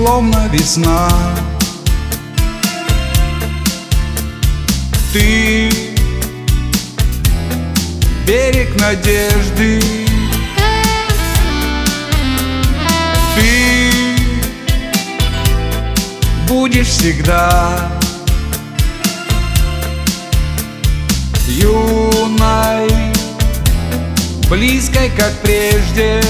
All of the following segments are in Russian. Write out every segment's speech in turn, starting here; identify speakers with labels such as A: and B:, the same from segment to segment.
A: словно весна. Ты берег надежды, ты будешь всегда юной, близкой, как прежде.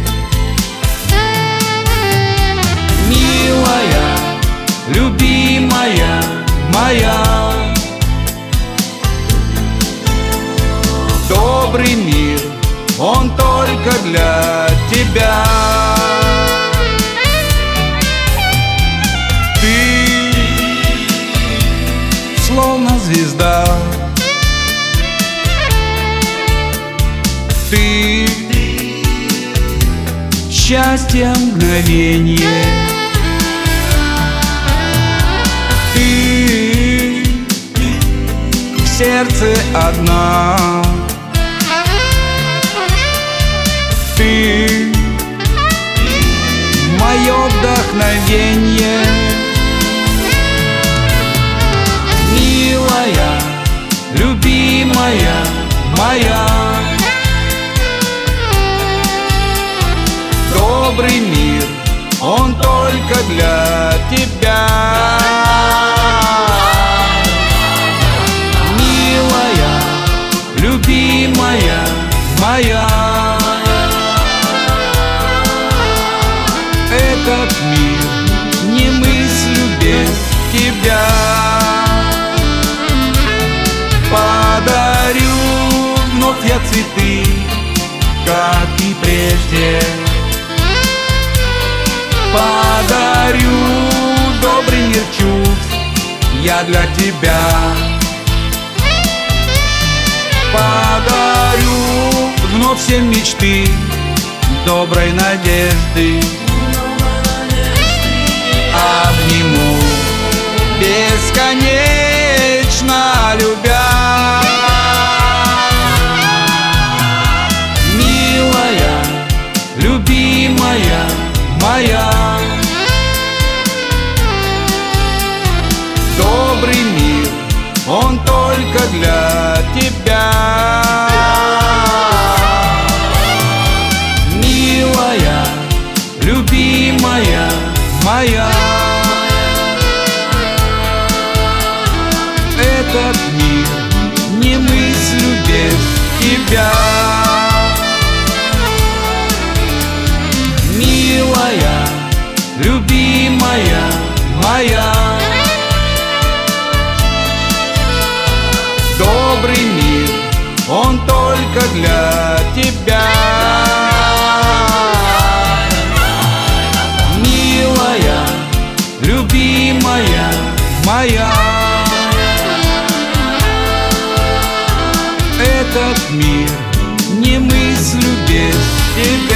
A: Милая, любимая моя, добрый мир, он только для тебя. Ты словно звезда, ты счастье мгновенье, ты в сердце одна, ты мое вдохновенье. Милая, любимая моя, добрый мир, он только для тебя. Милая, любимая моя, этот мир не мыслю без тебя. Подарю вновь я цветы, как и прежде. Подарю добрый мир чувств я для тебя. Подарю вновь все мечты доброй надежды. Обниму бесконечно любя. Милая, любимая моя, добрый мир, он только для тебя. Милая, любимая моя, этот мир не мыслю без тебя. Милая, любимая моя, добрый мир, он только для тебя. Милая, любимая моя, этот мир не мыслю без тебя.